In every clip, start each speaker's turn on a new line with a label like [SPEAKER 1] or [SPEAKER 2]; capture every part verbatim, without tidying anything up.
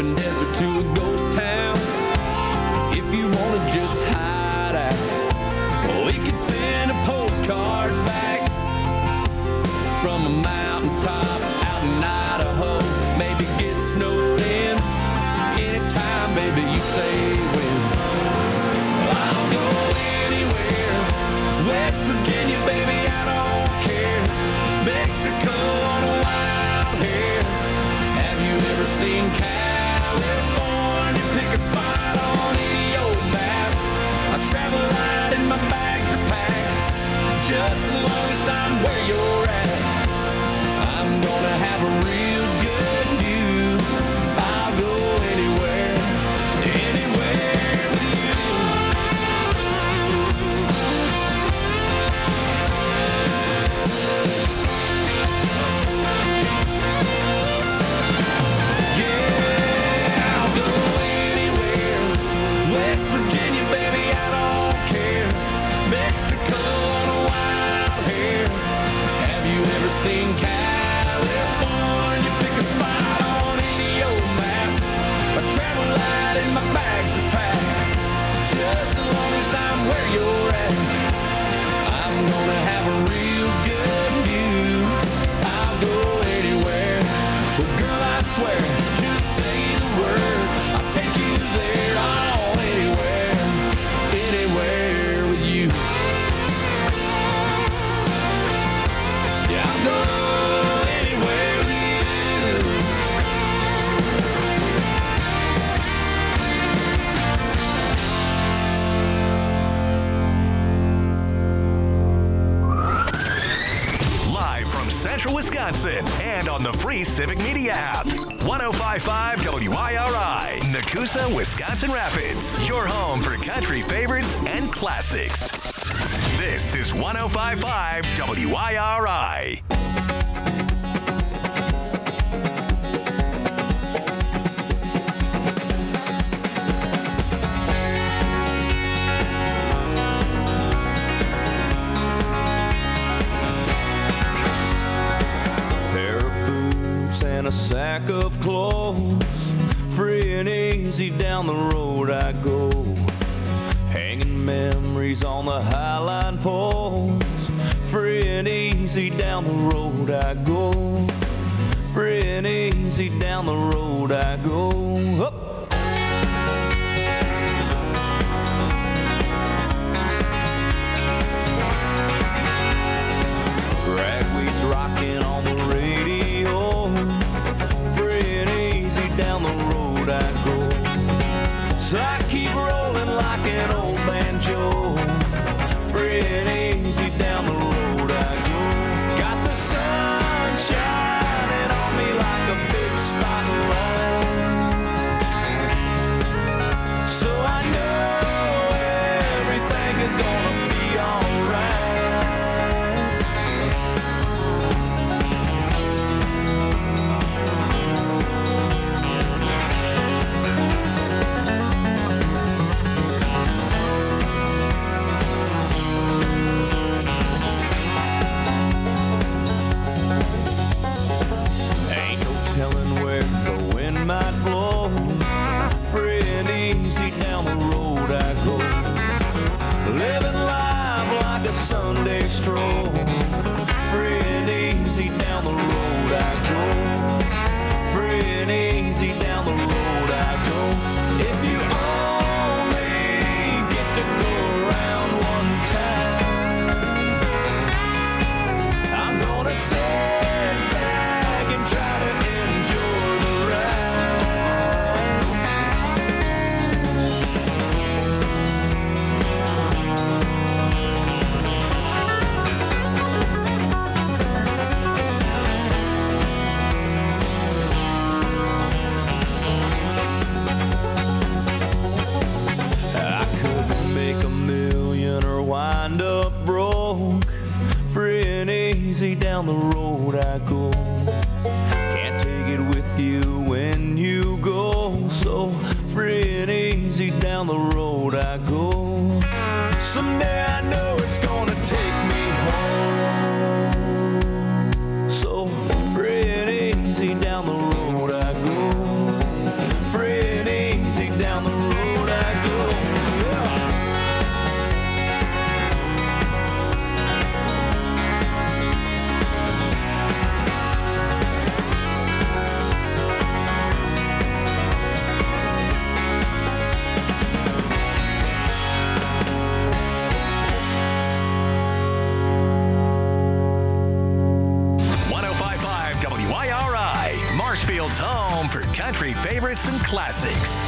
[SPEAKER 1] open desert to a ghost town. If you wanna just hide out, we can send a postcard back from a mountaintop out in Idaho. Maybe get snowed in anytime, baby, you say when. I'll go anywhere, West Virginia, baby, I don't care. Mexico on a wild hair. Have you ever seen California? Pick a spot on any old map. I travel light and my bags are packed, just as long as I'm where you're at. I'm gonna have a real good view. I'll go anywhere, anywhere with you. Yeah, I'll go anywhere. West Virginia, baby, I don't care. Mexico on a wild hair. Have you ever seen California? Pick a spot on any old map. I travel light and my bags are packed, just as long as I'm where you're at. I'm gonna have a real good view. I'll go anywhere. Well, girl, I swear, just say the word, I'll take you there. All anywhere, anywhere with you. Yeah, I'll go anywhere with you.
[SPEAKER 2] Live from Central Wisconsin and on the free Civic Media app. one oh five point five W I R I, Nakusa, Wisconsin Rapids. Your home for country favorites and classics. This is one oh five point five W I R I.
[SPEAKER 1] Pair of boots and a sack of clothes, free and easy down the road I go. Hanging memories on the highline poles, free and easy down the road I go. Free and easy down the road I go. Up. Ragweed's rocking on the radio, free and easy down the road I go. So I keep rolling like an old banjo, free and easy down the road I go. Got the sun shining on me like a big spotlight, so I know everything is gonna be alright. Ain't no telling where the wind might blow, free and easy down the road I go. Living life like a Sunday stroll, free and easy down the road I go. Free and easy down the road I go. If you only get to go around one time, I'm gonna sit back and try to enjoy the ride. I could make a million or wind up broke, free and easy down the road I go. Can't take it with you when you go, so free and easy down the road I go. Someday I know it's gonna take me home, so free and easy down the road I go.
[SPEAKER 2] favorites and classics.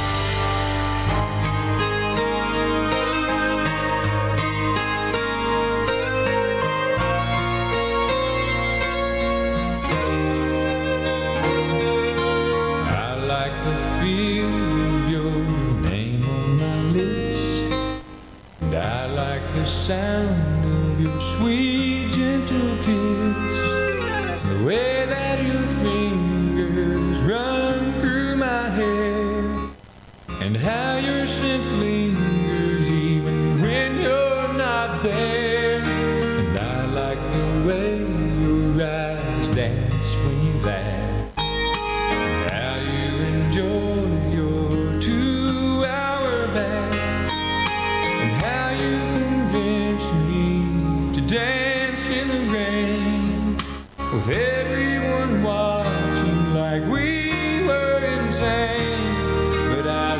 [SPEAKER 1] I like the feel of your name on my lips, and I like the sound of your sweet gentle kiss, the way that your fingers run through my hair, and how your scent lingers even when you're not there. And I like the way your eyes dance when you laugh, and how you enjoy your two-hour bath, and how you convinced me to dance in the rain with everyone watching like we were insane. But I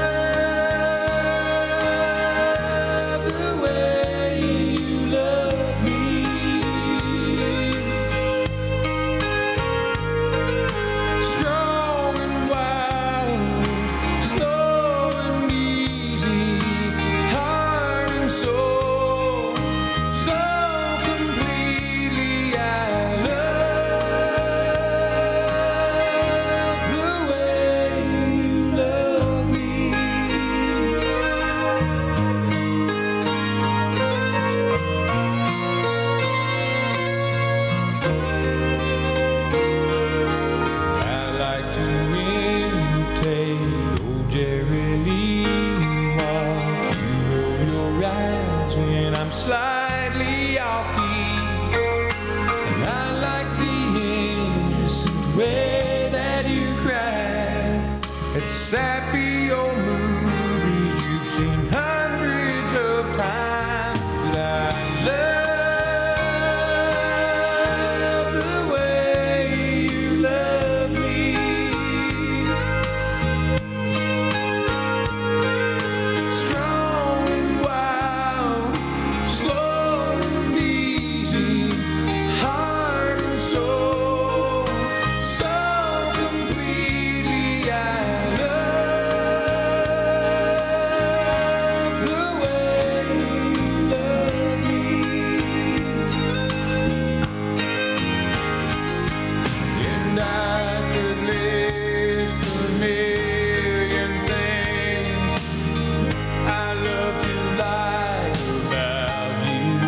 [SPEAKER 1] love the way you love me, strong and wild, slow and easy, heart and soul, so completely. I love the way you love me. I like to imitate old Jerry Lee, watch you roll your eyes when I'm slightly off key, and I like the innocent way that you cry at sappy old movies you've seen hundreds of times. But I love the way you love me, strong and wild, slow and easy, heart and soul, so completely. I love the way you love me. And I could list a million things I love to like about you,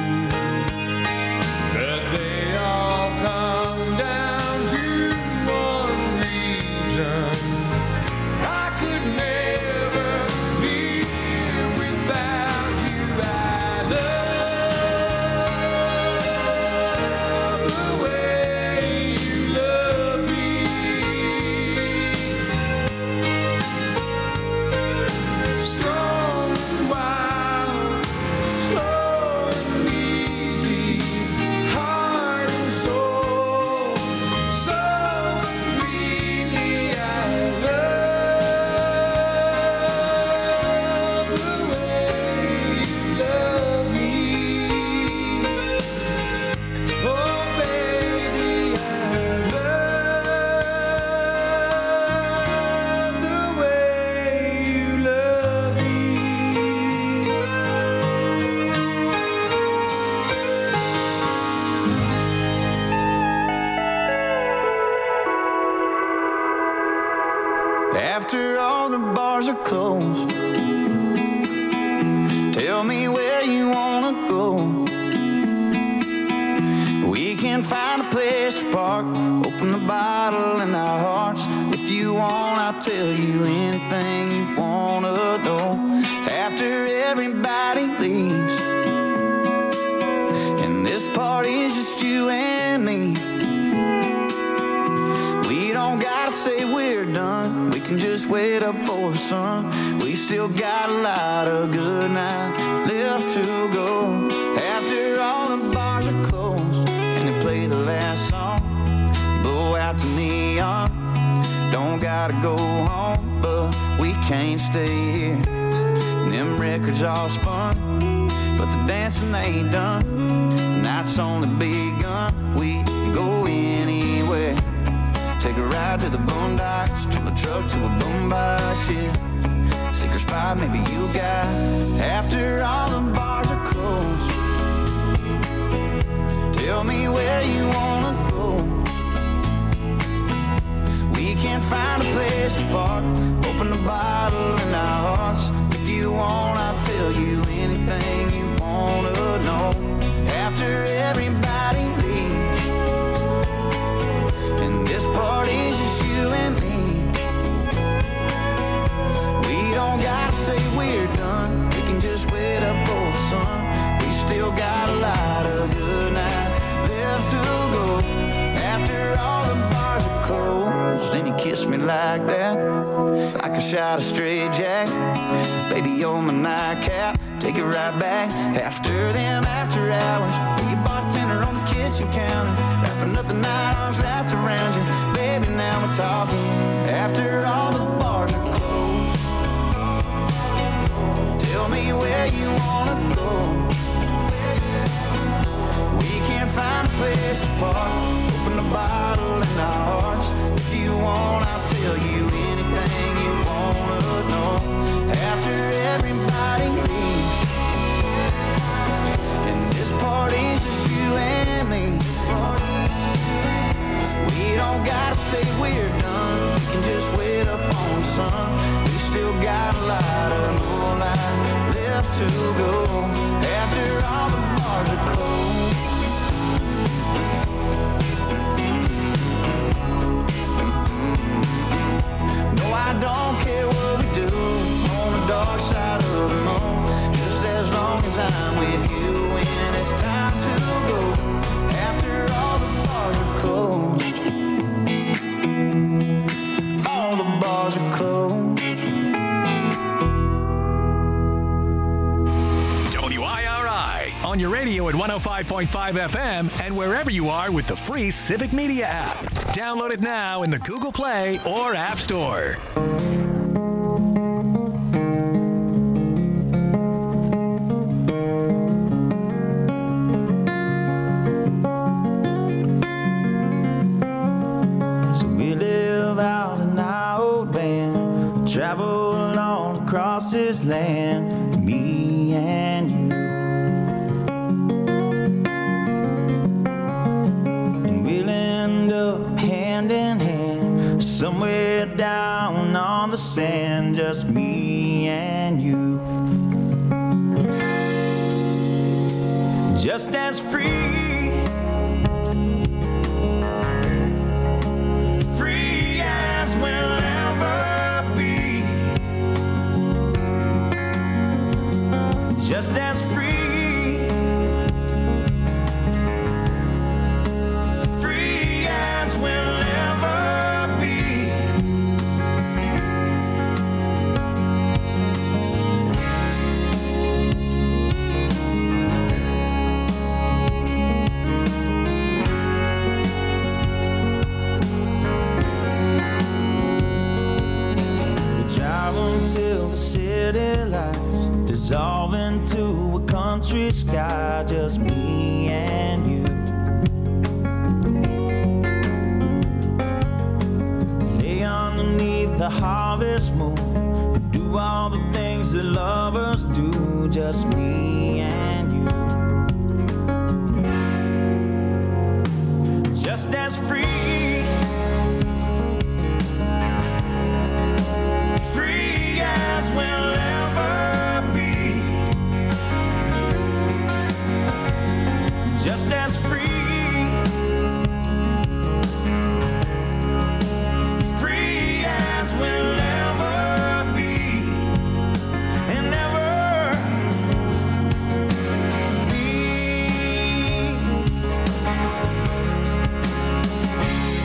[SPEAKER 1] but they all come down to one reason: I could never live without you. I love the way you love me, strong and wild, slow and easy, heart and soul, so completely. I love the way you love me. Oh baby, I love the way you love me.
[SPEAKER 3] After all the bars are closed, tell me where you wanna go. We can find a place to park, open the bottle in our hearts. If you want, I'll tell you anything you wanna know. After everybody leaves, and this party's just you and me, we don't gotta say we're done. We can just wait up for the sun. We still got a lot of good night left to go. After all the bars are closed and they play the last song, blow out the neon. Don't gotta go home, but we can't stay here. And them records all spun, but the dancing ain't done. Night's only begun. We can go anywhere. Take a ride to the boondocks, turn the truck to a boom box, yeah. Secret spot maybe you got after all the bars are closed. Tell me where you wanna go. We can't find a place to park. Open the bottle in our hearts. If you want, I'll tell you anything you wanna know. After everybody leaves, and this party's just you and me. We don't gotta say we're done. We can just wait up for the sun. We still got a lot of good night left to go. After all the bars are closed, and you kiss me like that, like a shot of straight jack. Baby, you're my nightcap. Take it right back. After them after hours, be a bartender on the kitchen counter, wrapping up the night, arms wrapped around you. Baby, now we're talking. After all the bars are closed, tell me where you wanna go. We can't find a place to park. Open the bottle in our hearts. If you want, I'll tell you anything you wanna know. After everybody leaves, and this party's just you and me. We don't gotta say we're done. We can just wait up on the sun. We still got a lot of moonlight left to go. After all the bars are closed. No, I don't care what we do on the dark side of the moon. Just as long as I'm with you when it's time to go. After all the bars are closed, all the bars are closed.
[SPEAKER 2] W I R I on your radio at one oh five point five F M and wherever you are with the free Civic Media app. Download it now in the Google Play or App Store.
[SPEAKER 3] So we live out in our old van, travel all across this land, me and you. Somewhere down on the sand, just me and you. Just as free, free as we'll ever be. Just as free, free as we'll ever be. Till the city lights dissolve into a country sky, just me and you. Lay underneath the harvest moon and do all the things that lovers do, just me and you. Just as free, as we'll ever be. Just as free, free as we'll ever be. And ever be.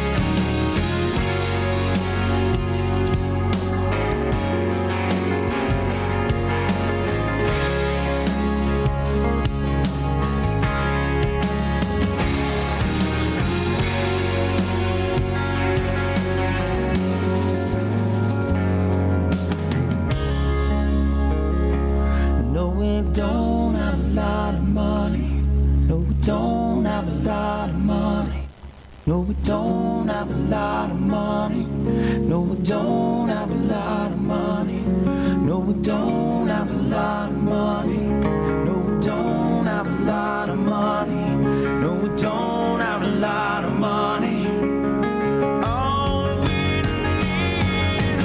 [SPEAKER 3] we don't have a lot of money. No, we don't have a lot of money. No, we don't have a lot of money. No, we don't have a lot of money. No, we don't have a lot of money. All we need is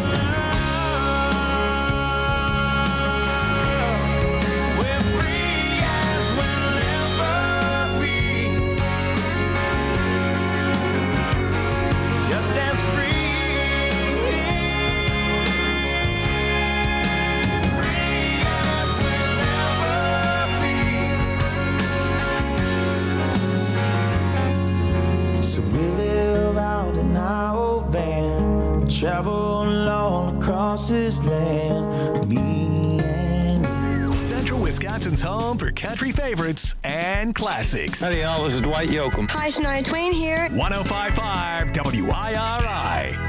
[SPEAKER 3] love. We're free as we'll ever be. Just as free. So we live out in our old van, travel all across this land, me and you.
[SPEAKER 2] Central Wisconsin's home for country favorites and classics.
[SPEAKER 4] Howdy, y'all. This is Dwight Yoakam.
[SPEAKER 5] Hi, Shania Twain here.
[SPEAKER 2] one oh five point five W I R I.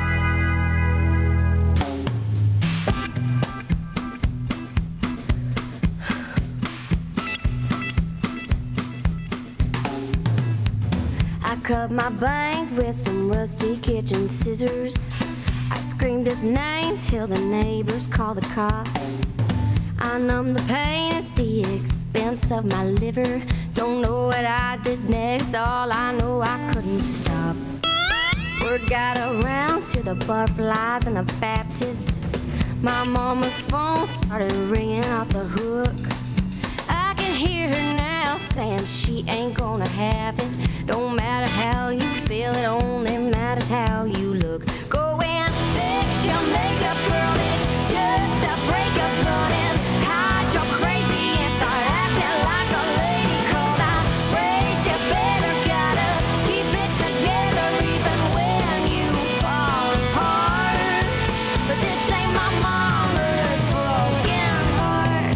[SPEAKER 6] I cut my bangs with some rusty kitchen scissors. I screamed his name till the neighbors called the cops. I numbed the pain at the expense of my liver. Don't know what I did next, all I know I couldn't stop. Word got around to the butterflies and the Baptist. My mama's phone started ringing off the hook. I can hear her now saying she ain't gonna have it. Don't matter how you feel, it only matters how you look. Go and fix your makeup, girl, it's just a breakup running. Hide your crazy and start acting like a lady. Cause I raised you better, gotta keep it together even when you fall apart. But this ain't my mama's broken heart.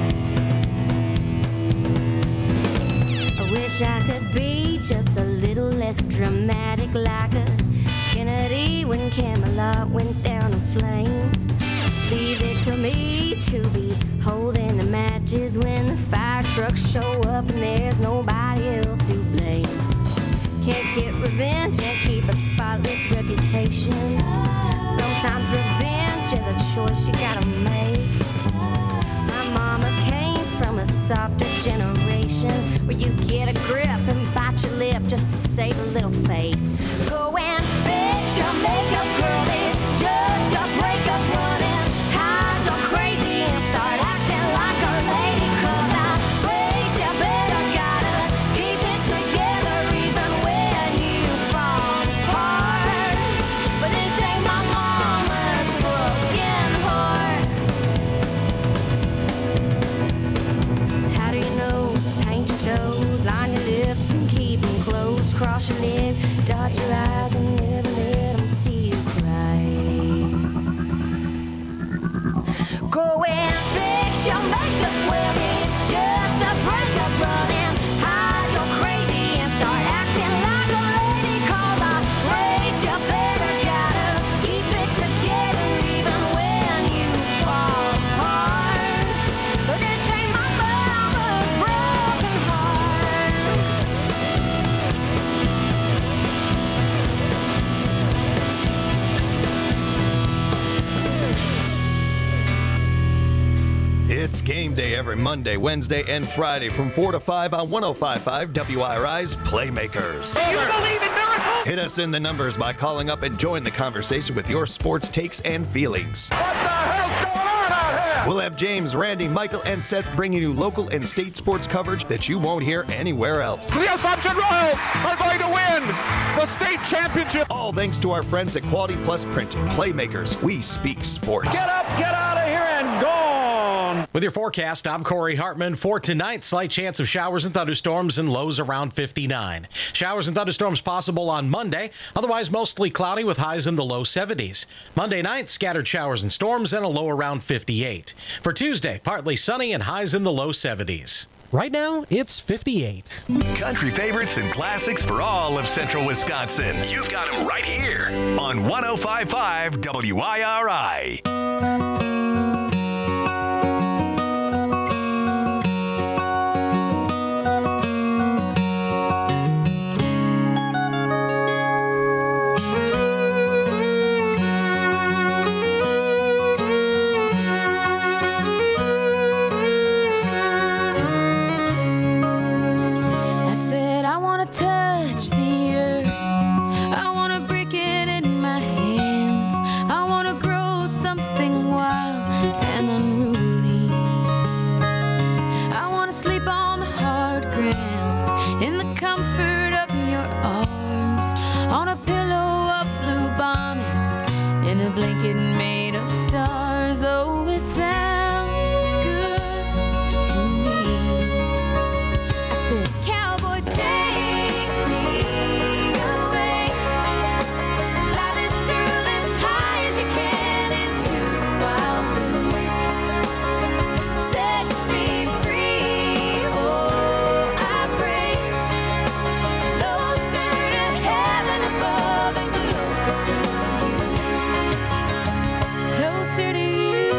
[SPEAKER 6] I wish I could be just a little less dramatic, like a Kennedy when Camelot went down in flames. Leave it to me to be holding the matches when the fire trucks show up and there's nobody else to blame. Can't get revenge and keep a spotless reputation. Sometimes revenge is a choice you gotta make. My mama came from a softer generation where you get a grip and bite your lip just to save a little face. Go and fix your makeup, girl, it's just a breakup running. Hide your crazy and start acting like a lady. Cause I raised you better, gotta keep it together even when you fall apart. But this ain't my mama's broken heart. How do you know? Paint your toes, line your lips and keep them closed. Cross your legs, dot your eyes and never let them see you cry. Go and fix your makeup, well it's just a breakup running. Hide your crazy and start acting like a lady. Cause I raised you better, gotta keep it together even when you fall apart. But this ain't my mama's broken heart.
[SPEAKER 7] It's game day every Monday, Wednesday, and Friday from four to five on one oh five point five W I R I's Playmakers.
[SPEAKER 8] You believe in miracles?
[SPEAKER 7] Hit us in the numbers by calling up and join the conversation with your sports takes and feelings.
[SPEAKER 8] What the hell's going on out here?
[SPEAKER 7] We'll have James, Randy, Michael, and Seth bringing you local and state sports coverage that you won't hear anywhere else.
[SPEAKER 8] The Assumption Royals are going to win the state championship.
[SPEAKER 7] All thanks to our friends at Quality Plus Printing. Playmakers, we speak sports.
[SPEAKER 8] Get up, get out of here, and gone.
[SPEAKER 9] With your forecast, I'm Corey Hartman. For tonight, slight chance of showers and thunderstorms and lows around fifty-nine. Showers and thunderstorms possible on Monday, otherwise mostly cloudy with highs in the low seventies. Monday night, scattered showers and storms and a low around fifty-eight. For Tuesday, partly sunny and highs in the low seventies. Right now, it's fifty-eight.
[SPEAKER 2] Country favorites and classics for all of Central Wisconsin. You've got them right here on one oh five point five W I R I.
[SPEAKER 4] it sounds good to me. I said, cowboy, take me away. Fly this girl as high as you can into the wild blue. Set me free, oh, I pray. Closer to heaven above and closer to you. Closer to you.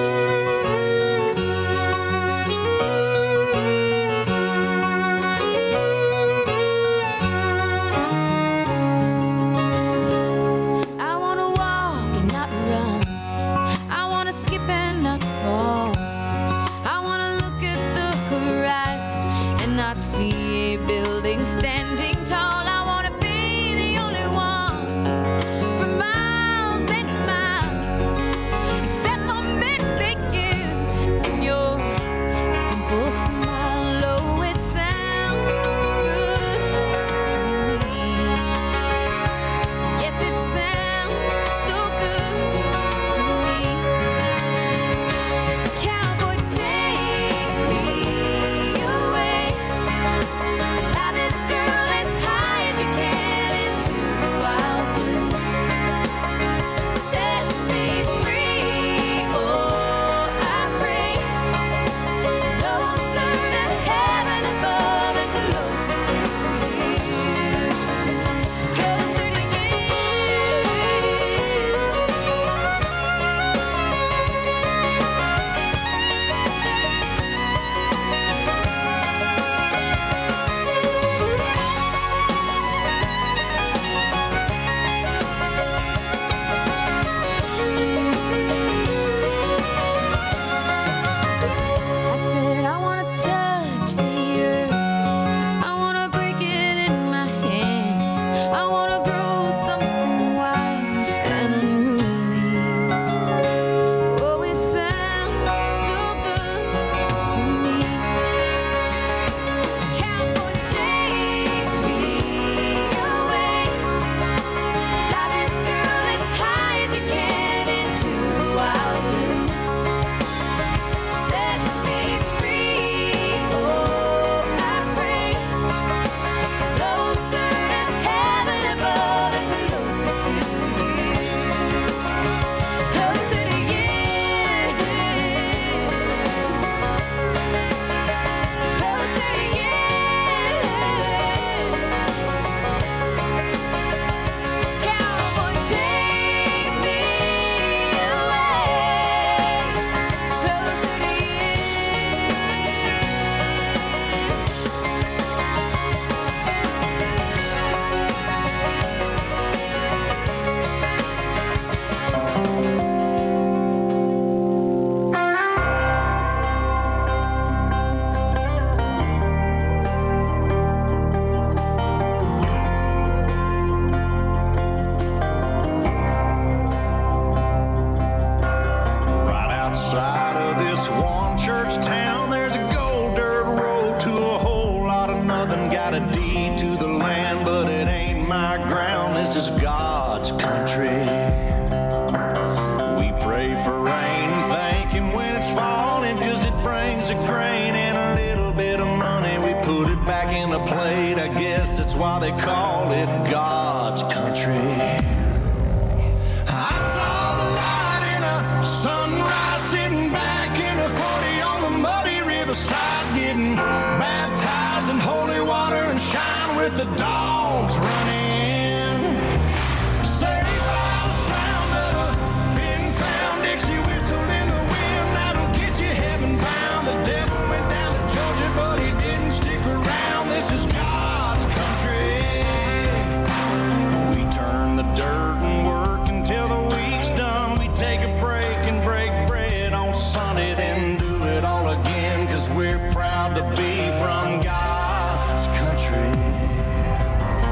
[SPEAKER 4] I wanna walk and not run. I wanna skip and not fall. I wanna look at the horizon and not see a building standing tall. I wanna be the only one for miles and miles, except for maybe you and your simple smile. Oh, it sounds good to me. Yes, it sounds so good to me. Cowboy, take me away. Fly this girl as high as you can into the wild blue. Set me free, oh, I pray. Closer to heaven above and closer to you. Closer to you. I said I wanna touch the earth. I wanna break it in my hands. I wanna grow something white and unruly. Oh, it sounds so good to me. Cowboy, take me away. Fly this girl as high as you can into the wild blue. Set me free, oh, I pray. Closer to heaven above and closer to you. Closer to you. Closer to you. Cowboy, take me away. Closer to you.
[SPEAKER 3] Right outside of this one church town, there's a gold dirt road to a whole lot of nothing. Got a deed to the land, but it ain't my ground. This is God's country. We pray for rain and thank Him when it's falling, 'cause it brings a grain and a little bit of money. We put it back in the plate. I guess that's why they call it God's country. I saw the light in a sunrise, sitting back in a forty on the muddy riverside, getting baptized in holy water and shine with the dogs running. Saved by the sound of a pin-found Dixie whistle in the wind, that'll get you heaven bound. The devil went down to Georgia, but he didn't stick around. This is God's country. We turn the dirt and work until the week's done. We take a break and break bread on Sunday, then do it all again, 'cause we're proud to be from God's country.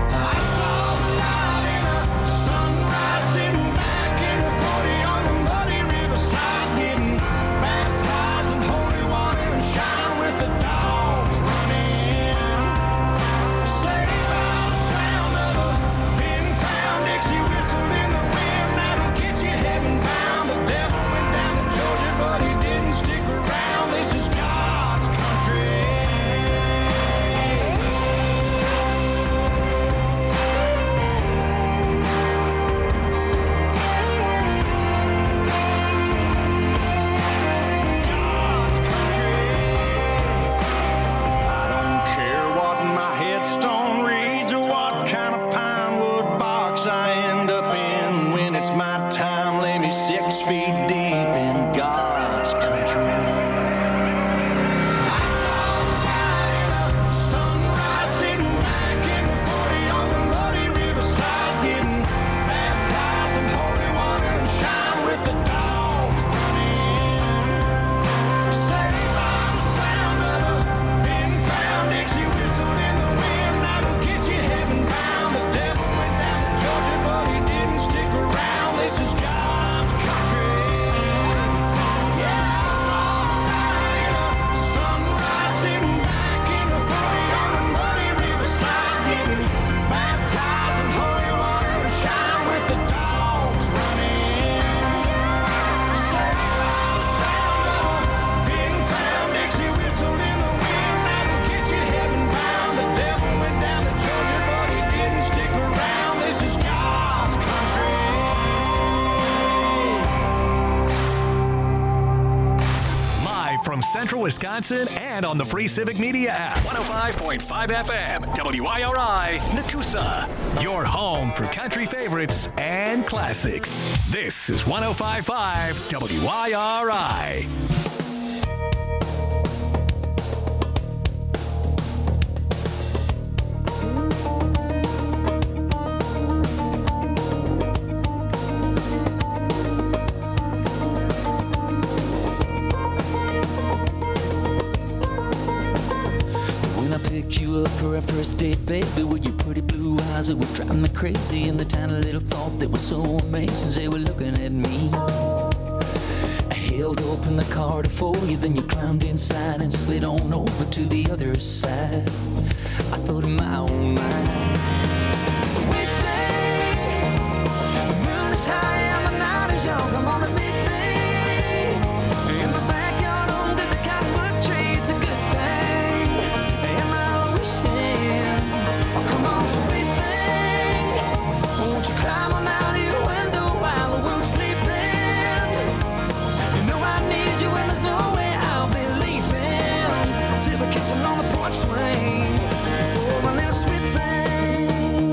[SPEAKER 2] from Central Wisconsin and on the free Civic Media app. one oh five point five F M, W I R I, Nakusa. Your home for country favorites and classics. This is one oh five point five W I R I.
[SPEAKER 5] You up for our first date, baby, with your pretty blue eyes that were driving me crazy, and the tiny little thought that was so amazing, they were looking at me. I held open the car to for you, then you climbed inside and slid on over to the other side. I thought in my own mind, sweet thing, the moon is high and the night is young, come on and meet me in the backyard under the cottonwood tree. It's a good thing. Come on, sweet thing, won't you climb on out of your window while the world's sleeping? You know I need you and there's no way I'll be leaving till we're kissing on the porch swing. Oh, my little sweet thing.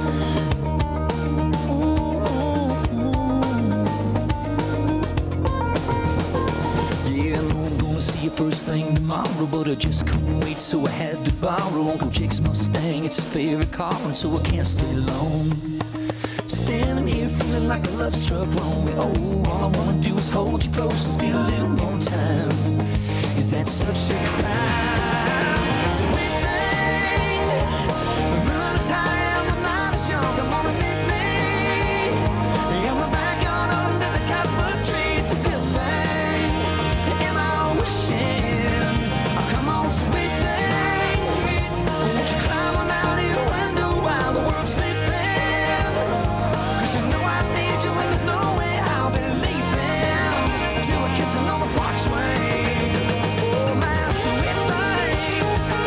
[SPEAKER 5] Yeah, I know I'm gonna see you first thing tomorrow, but I just couldn't wait, so I had to borrow Uncle Jake's Mustang. It's his favorite car, and so I can't stay long. Standing here feeling like a love struck wrong. Oh, all I wanna do is hold you close and steal a little more time. Is that such a crime? Sweet thing, the moon is high and the night is young. Come on and meet me in the backyard under the cottonwood tree. It's a good thing. Am I wishing? Oh, come on, sweet thing, won't you climb on out of your window while the world's sleeping? Cause you know I need you and there's no way I'll be leaving till we're kissing on the porch swing. Oh, my sweet thing.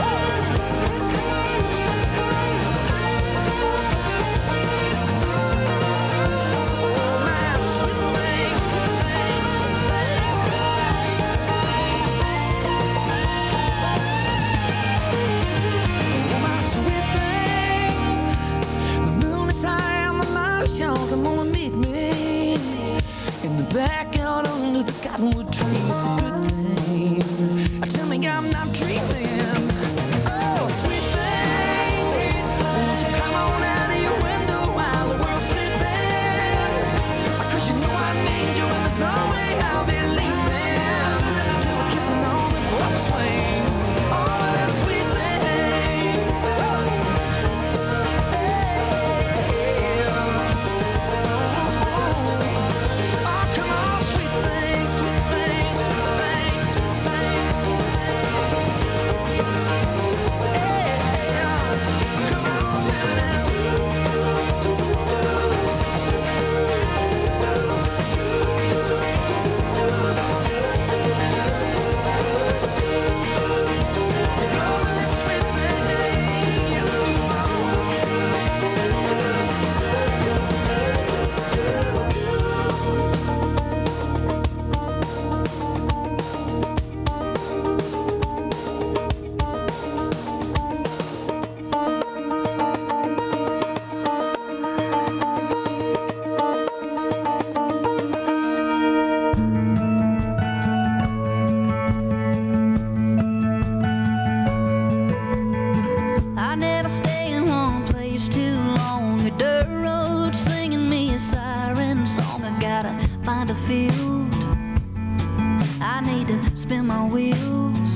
[SPEAKER 5] Oh, my sweet thing, sweet thing, oh, my sweet thing. The moon is high and the night is young. Come on and meet me in the backyard under the cottonwood tree. It's a good thing. Tell me I'm not dreaming. Oh, sweet thing, won't you come on out of your window while the world's sleeping? Cause you know I need you and there's no way I'll be leaving till we're kissing on the porch swing. Oh, that sweet thing. Oh, come on, sweet thing, sweet thing, sweet thing, sweet thing. Come on, baby. I never stay in one place too long. A dirt road singing me a siren song. I gotta find a field. I need to spin my wheels.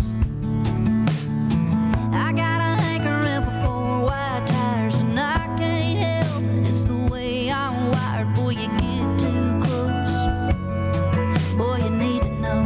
[SPEAKER 5] I got a hankering for four wide tires, and I can't help it. It's the way I'm wired. Boy, you get too close. Boy, you need to know.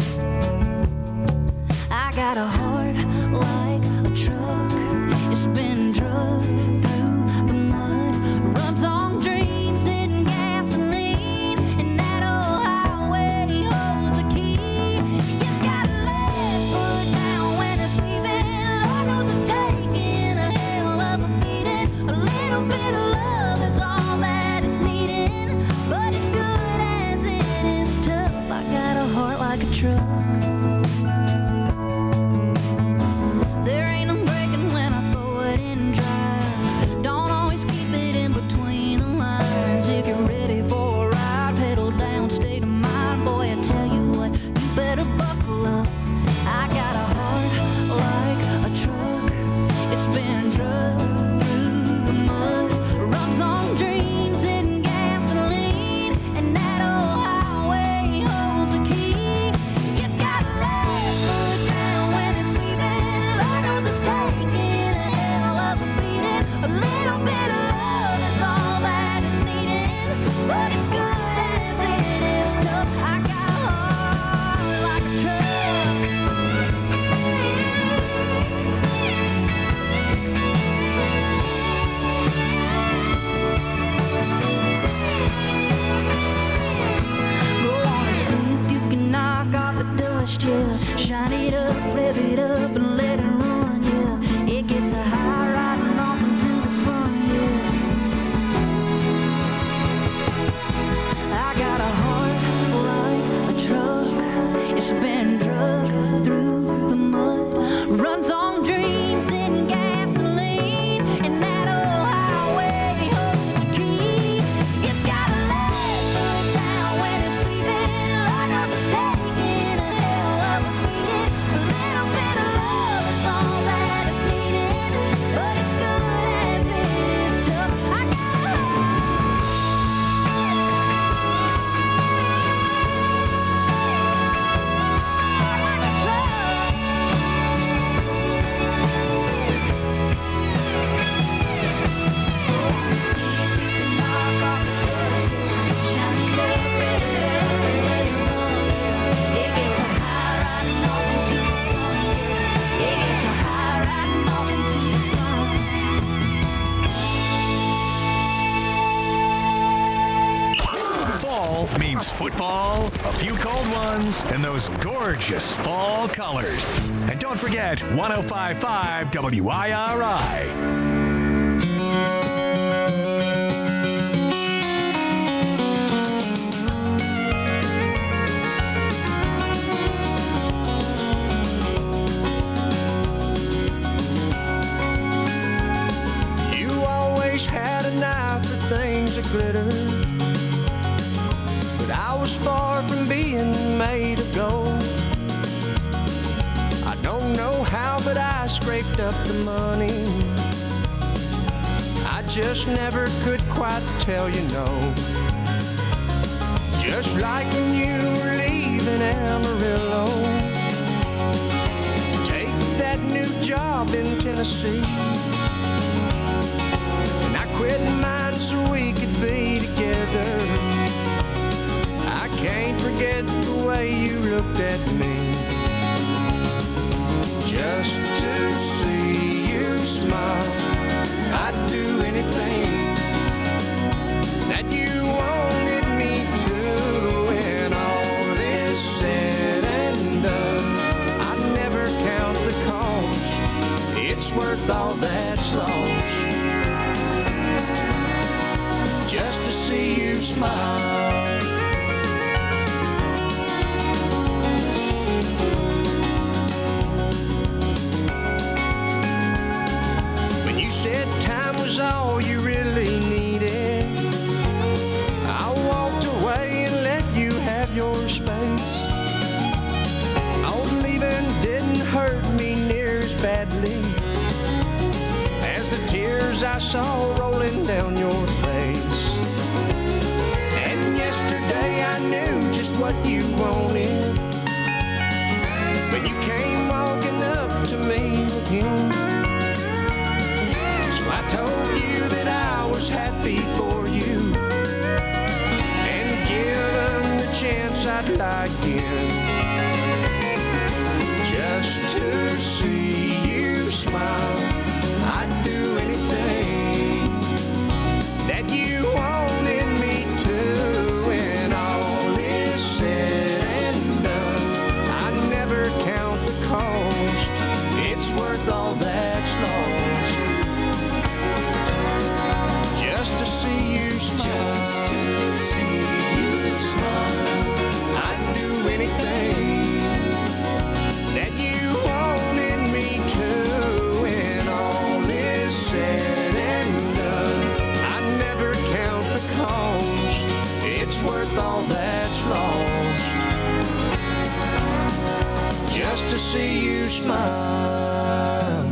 [SPEAKER 5] I got a heart like a truck. It's been drugged through the mud, runs on dreams and gasoline, and that old highway holds a key. It's got a left foot down when it's leaving. Lord knows it's taking a hell of a beating. A little bit of love is all that it's needing, but as good as it is tough, I got a heart like a truck.
[SPEAKER 6] crushed, yeah. Shine it up, rev it up, and let it run, yeah. It gets a high riding off into the sun, yeah. I got a heart like a truck. It's been drugged through the mud. Runs on dreams and gasoline. And that old highway holds the key. It's got a leg foot down when it's leaving. Lord knows it's taking a hell of a beating. A little bit of love is all that it's needing. But it's good as it is tough. I got a
[SPEAKER 2] Fall means football, a few cold ones, and those gorgeous fall colors. And don't forget one oh five point five W I R I.
[SPEAKER 3] You always had an eye for things that glitter, but I was far from being made of gold. I don't know how, but I scraped up the money. I just never could quite tell you no. Just like when you were leaving Amarillo, take that new job in Tennessee. And I quit mine so we could be together. I can't forget the way you looked at me. Just to see you smile, I'd do anything that you wanted me to. When all is said and done, I'd never count the cost. It's worth all that's lost. Just to see you smile. When you said time was all you really needed, I walked away and let you have your space. Oh, leaving didn't hurt me near as badly as the tears I saw rolling down your face. And yesterday I knew just what you wanted when you came walking up to me with him. So I told you that I was happy for you, and given the chance I'd like him. Just to see you smile, I'd do anything that you wanted me to. When all is said and done, I never count the cost. It's worth all that's lost. Just to see you smile, just to see you smile, I'd do anything that you wanted me to. When all is said and done, I never count the cost. It's worth all that's lost. Just to see you smile.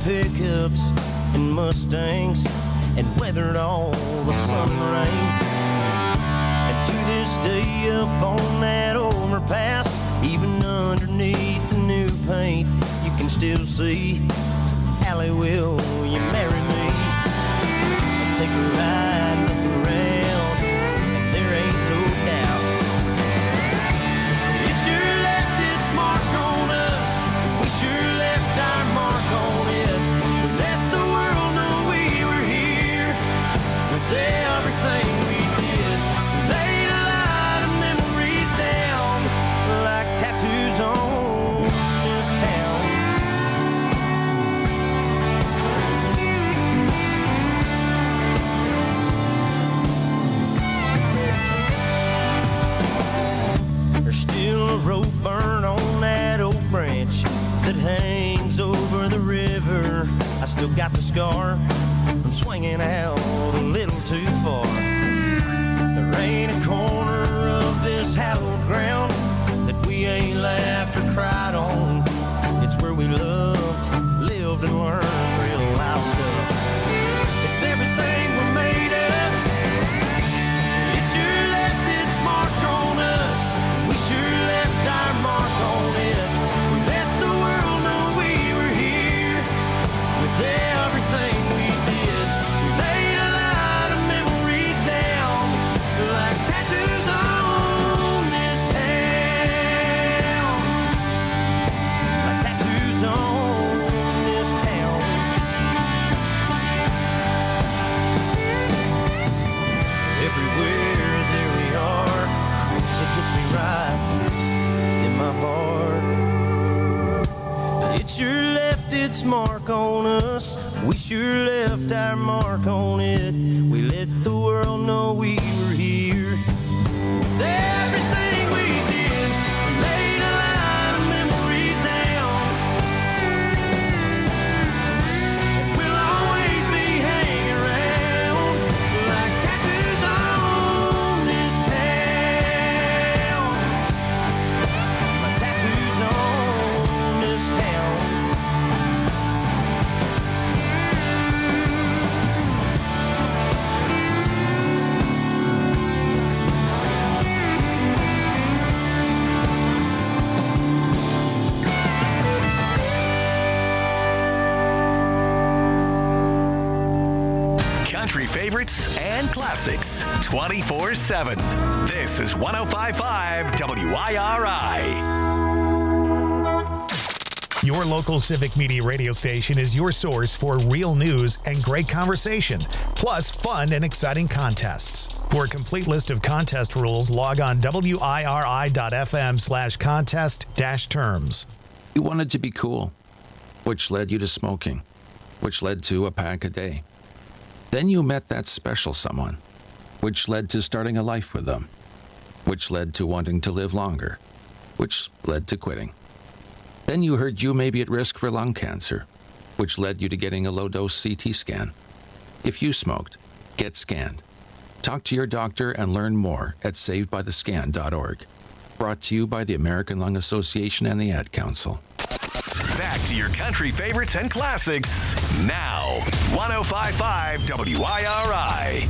[SPEAKER 10] pickups and Mustangs and weathered all the sun and rain. And to this day up on that overpass, even underneath the new paint, you can still see Allie, will you marry me? I'll take a ride, look around, and there ain't no doubt. It sure left its mark on us. We sure left our mark on it. We let the world know we were here with everything we did. We laid a lot of memories down like tattoos on this town. There's still a rope burn on that old branch that hangs over the river. I still got the scar from swinging out a little too far. There ain't a corner of this hallowed ground that we ain't laughed or cried on. It's where we loved, lived, and learned real life stuff. It's everything we're made of. It sure left its mark on us. We sure left our mark on it. We let the world know we were here with everything we did. We laid a lot of memories down like tattoos on this town. Like tattoos on this town. Everywhere there we are, it hits me right in my heart. It sure left its mark on us. We sure left our mark on it. We let the world know we were here. With everything we did, we laid a lot of memories down. And we'll always be hanging around like tattoos on this town. Like tattoos on this town.
[SPEAKER 2] Country favorites and classics twenty-four seven. This is one oh five point five W I R I.
[SPEAKER 11] Your local Civic Media radio station is your source for real news and great conversation, plus fun and exciting contests. For a complete list of contest rules, log on W I R I dot F M slash contest dash terms.
[SPEAKER 12] You wanted to be cool, which led you to smoking, which led to a pack a day. Then you met that special someone, which led to starting a life with them, which led to wanting to live longer, which led to quitting. Then you heard you may be at risk for lung cancer, which led you to getting a low-dose C T scan. If you smoked, get scanned. Talk to your doctor and learn more at saved by the scan dot org. Brought to you by the American Lung Association and the Ad Council.
[SPEAKER 2] Back to your country favorites and classics now. one oh five point five W I R I.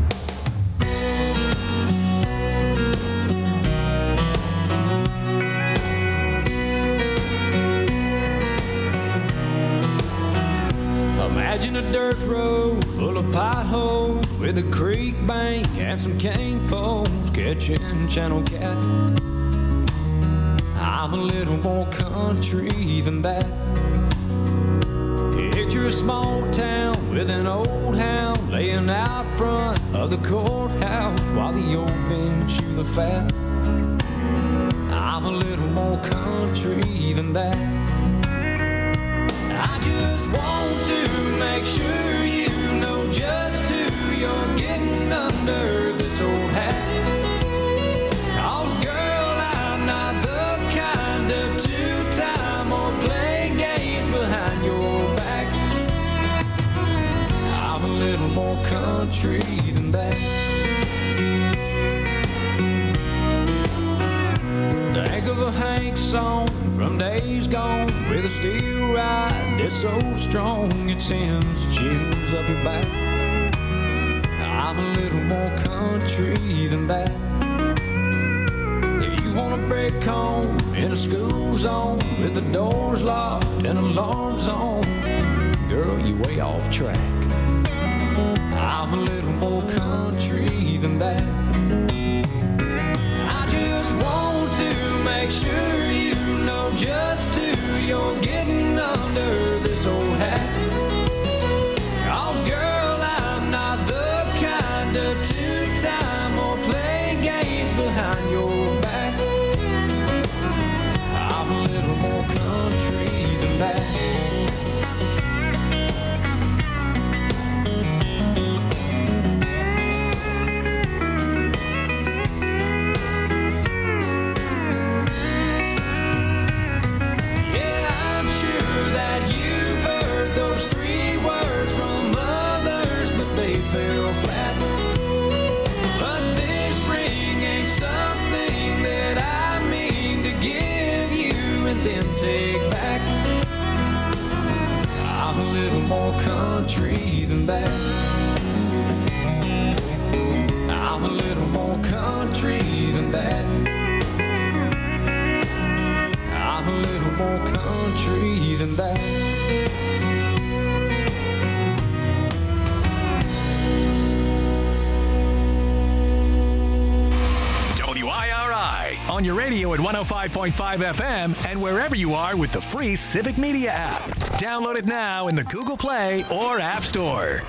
[SPEAKER 13] Imagine a dirt road full of potholes with a creek bank and some cane poles catching channel cat. I'm a little more country than that. Picture a small town with an old hound laying out front of the courthouse while the old men chew the fat. I'm a little more country than that. I just want to make sure you know just who you're getting under this old hat. Cause girl, I'm not the kind of two-time or play games behind your back. I'm a little more country than that. Think of a hand Frank song from days gone with a steel ride that's so strong it sends chills up your back. I'm a little more country than that. If you wanna break home in a school zone with the doors locked and alarms on, girl, you way off track. I'm a little more country than that. I just want to make sure you know just who you're getting under this old hat. 'Cause girl, I'm not the kind of two-time or play games behind your back. I'm a little more country than that. More country than that. I'm a little more country than that. I'm a little more country than that.
[SPEAKER 2] W I R I on your radio at one oh five point five F M and wherever you are with the free Civic Media app. Download it now in the Google Play or App Store.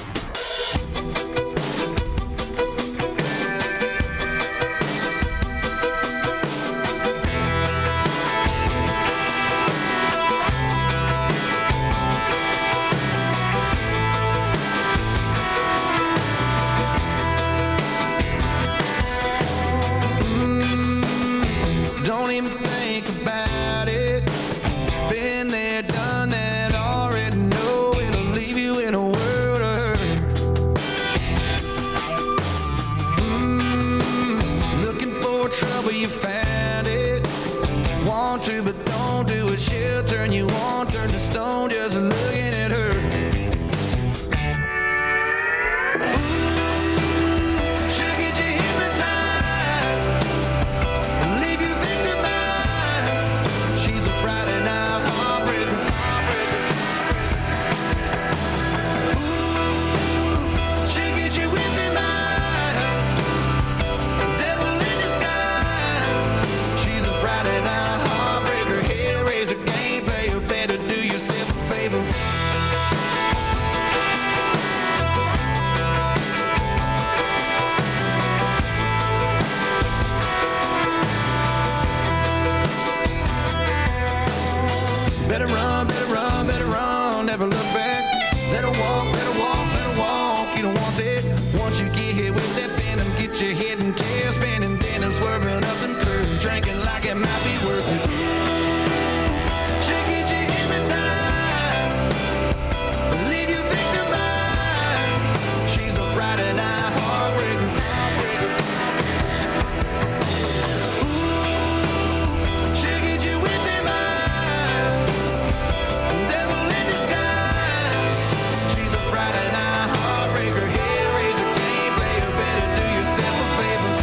[SPEAKER 3] Don't even think about it. Been there, done that, already know it'll leave you in a world of hurt. Mm, looking for trouble, you found it. Want to, but don't do it. She'll turn you on, turn to stone, just looking at her. Better run, better run, better run, never look back. Better walk, better walk, better walk. You don't want that. Once you get hit with that venom, get your head and tail spinning, then and swerving up them curves, drinking like it might be worth it. She'll get you hypnotized, leave you victimized. She's a Friday night heartbreaker. Ooh, she'll get you with them eyes. Devil in disguise. She's a Friday night heartbreaker. Hellraiser, game player. Better do yourself a favor.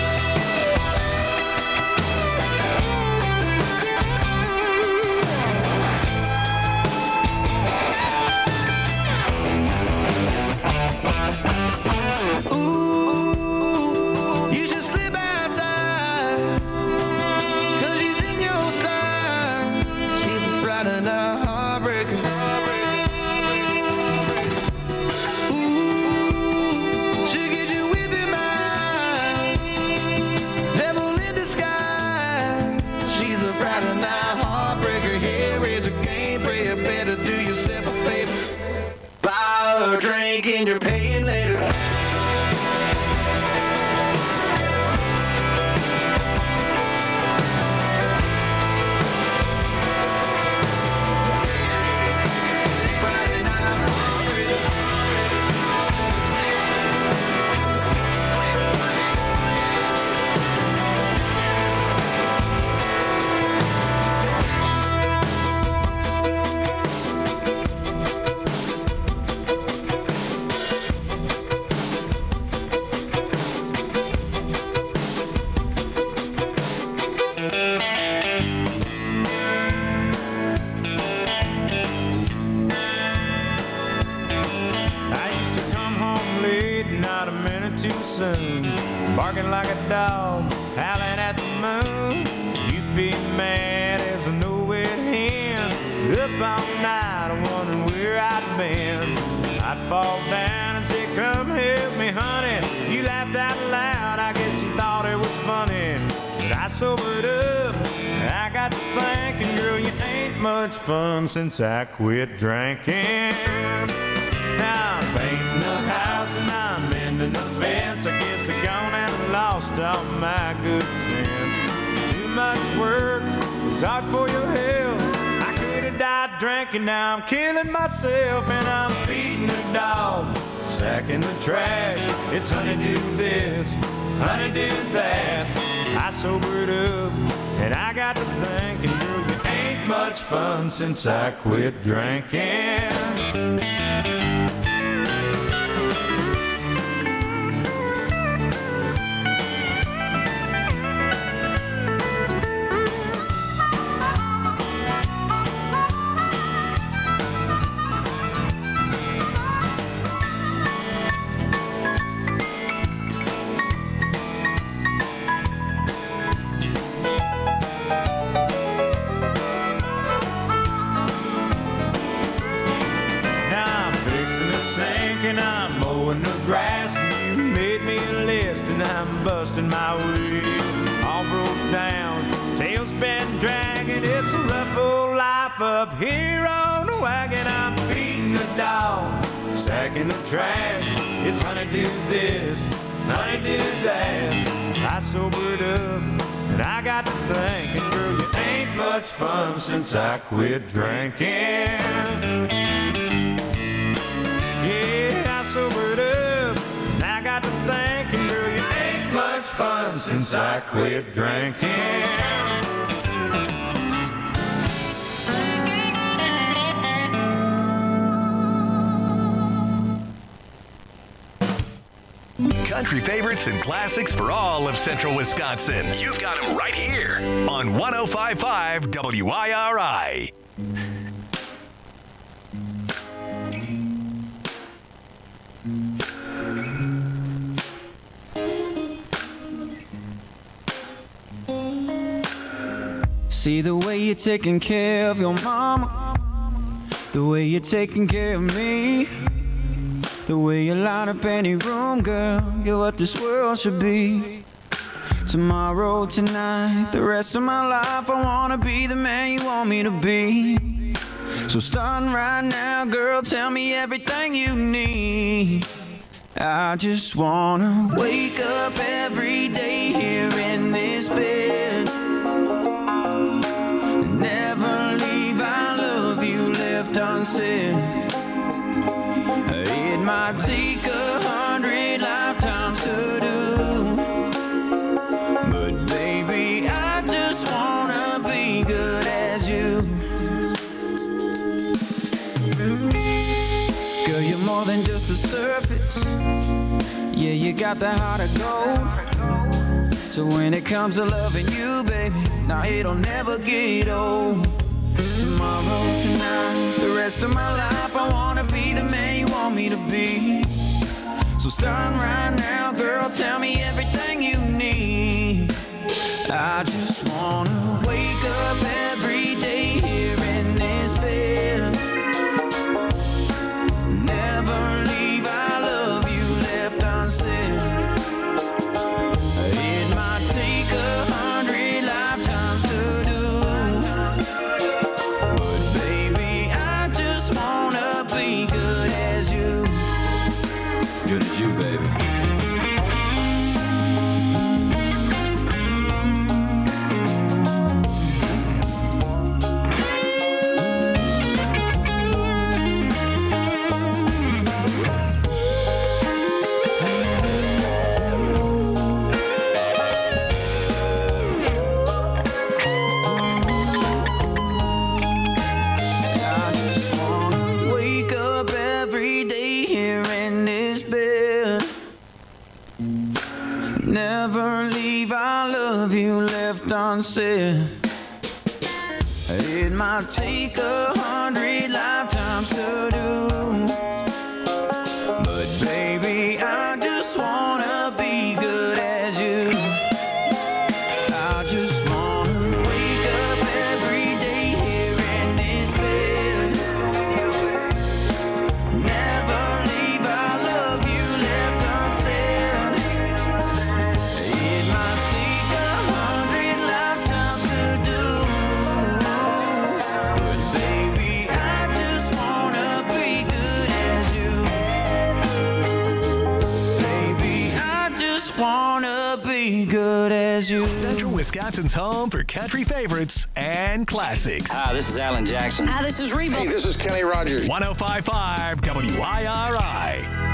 [SPEAKER 3] Ooh, you should slip outside, 'cause she's in your side. She's a Friday night heartbreaker. Ooh, she'll get you with her mind. Devil in disguise. She's a Friday night heartbreaker. Hellraiser, game player. Better do yourself a favor. Buy her a drink and you're paying later.
[SPEAKER 10] dog howling at the moon. You'd be mad as a nowhere hen. Up all night wondering where I'd been. I'd fall down and say, come help me, honey. You laughed out loud, I guess you thought it was funny. But I sobered up, I got to thinking, girl, you ain't much fun since I quit drinking. Now I'm painting the house and I'm mending the fence. I guess I gone and lost all my good sense. Too much work, it's hard for your health. I could have died drinking, now I'm killing myself. And I'm feeding the dog, sacking the trash. It's honey do this, honey do that. I sobered up and I got to thinking, girl, you ain't much fun since I quit drinking. I'm busting my wheel, all broke down, tail's been dragging. It's a rough old life up here on the wagon. I'm feeding the dog, sacking the trash. It's honey do this, honey do that. I sobered up and I got to thinking, girl, you ain't much fun since I quit drinking. Yeah, I sobered up and I got to thinking, girl, you ain't much fun since I quit drinking.
[SPEAKER 2] Country favorites and classics for all of Central Wisconsin. You've got them right here on one oh five point five W I R I.
[SPEAKER 3] See the way you're taking care of your mama, the way you're taking care of me, the way you line up any room, girl, you're what this world should be. Tomorrow, tonight, the rest of my life, I wanna be the man you want me to be. So starting right now, girl, tell me everything you need. I just wanna wake up every day here in this bed. Never leave, I love you left unsaid. It might take a hundred lifetimes to do, but baby, I just wanna be good as you. Girl, you're more than just the surface. Yeah, you got the heart of gold. So when it comes to loving you, baby, now it'll never get old. Tomorrow, tonight, the rest of my life, I wanna be the man you want me to be. So starting right now, girl, tell me everything you need. I just wanna wake up every day here in this bed. Never leave, I love you left unsaid. It might take a hundred lifetimes to do, but baby, I just wanna be good as you. Good as you, baby. Never leave, I love you left unsaid. It might take a hundred lifetimes to do, but baby, I just wanna be good as you.
[SPEAKER 2] Wisconsin's home for country favorites and classics.
[SPEAKER 14] Hi, this is Alan Jackson.
[SPEAKER 15] Hi, this is Reba.
[SPEAKER 16] Hey, this is Kenny Rogers.
[SPEAKER 2] one oh five point five W I R I.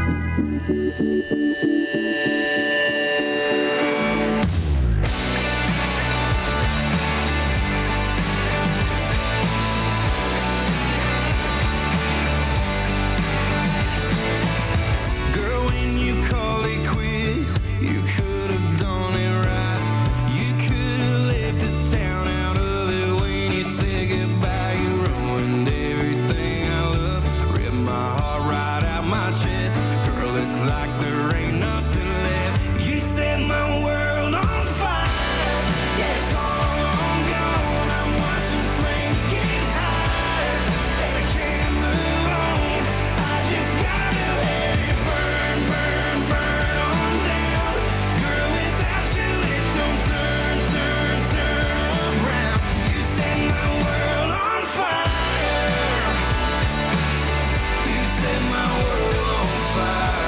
[SPEAKER 3] Girl, when you call it quits, you could have done it right. You could have left the sound out of it when you said goodbye. You ruined everything I love, ripped my heart right out my chest. Girl, it's like there ain't nothing left. You set my world on fire. Yeah, it's all gone. I'm watching flames get higher, and I can't move on. I just gotta let it burn, burn, burn on down. Girl, without you it don't turn, turn, turn around. You set my world on fire. You set my world on fire.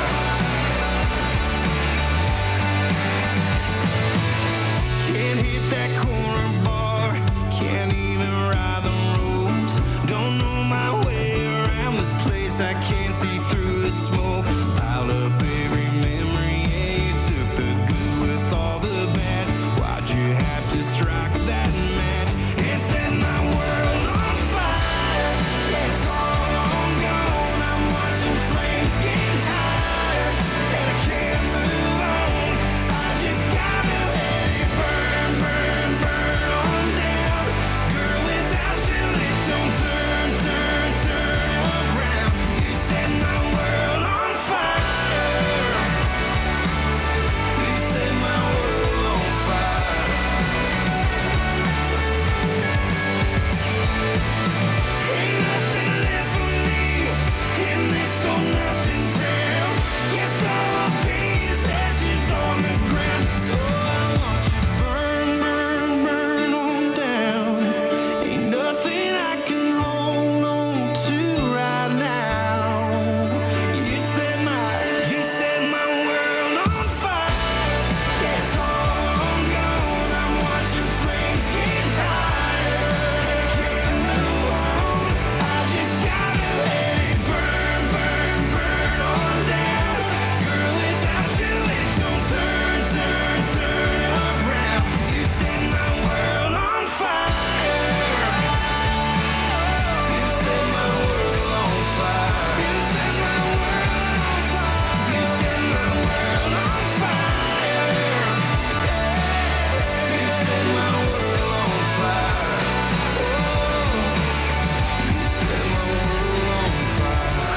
[SPEAKER 3] Can't hit that corner bar, can't even ride the roads. Don't know my way around this place, I can't see through the smoke. Piled up every memory, yeah, you took the good with all the bad. Why'd you have to strike that match? It set my world on fire. Yeah, it's all gone. I'm watching flames get higher, and I can't move on. I just gotta let it burn, burn, burn on down. Girl, without you it don't turn, turn, turn around. You set my world on fire. You set my world on fire. Ain't nothing left for me in this old nothing town. Guess all I'll be is ashes on the ground. So I want you burn, burn, burn on down. Ain't nothing I can hold on to right now. You set my, you set my world on fire. Yeah, it's all gone. I'm watching flames get higher. I can't move on. I just gotta let it burn, burn, burn on down. Girl, without you it don't turn, turn, turn around. You set my world on fire. You set my world on fire. You set my world on fire. You set my world on fire. You set my world on fire. You set my world on fire.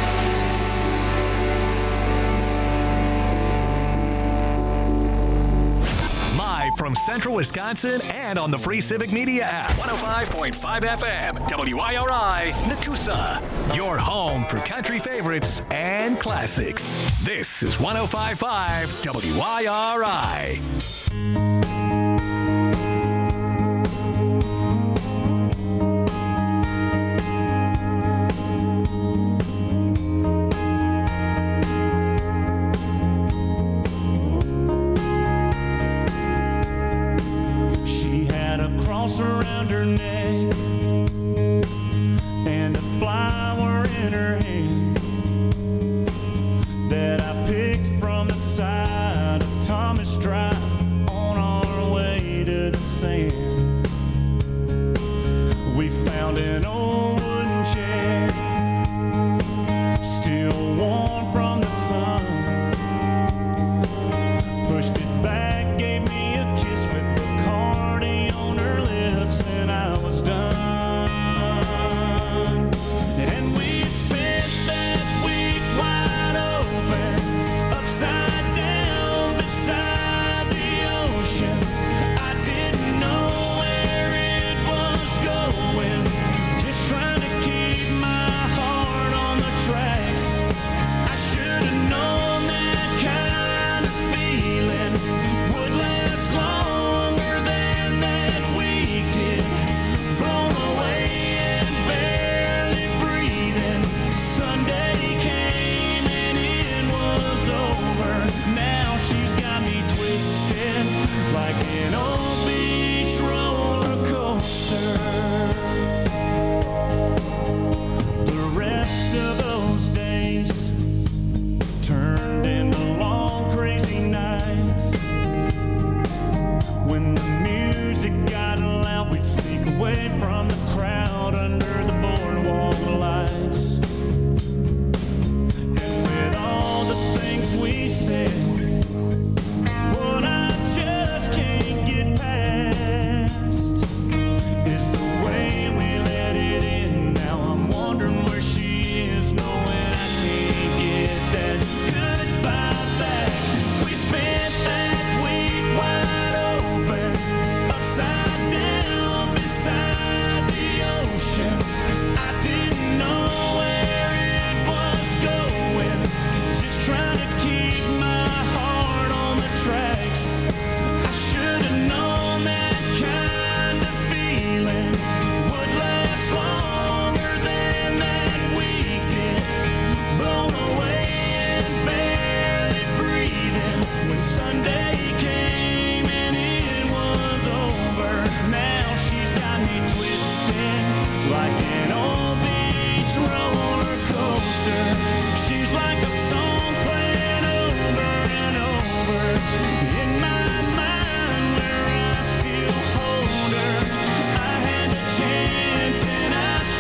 [SPEAKER 2] Live from Central Wisconsin and on the free Civic Media app. one oh five point five F M, W I R I, Nakusa. Your home for country favorites and classics. This is one oh five point five W I R I.
[SPEAKER 3] She had a cross around her neck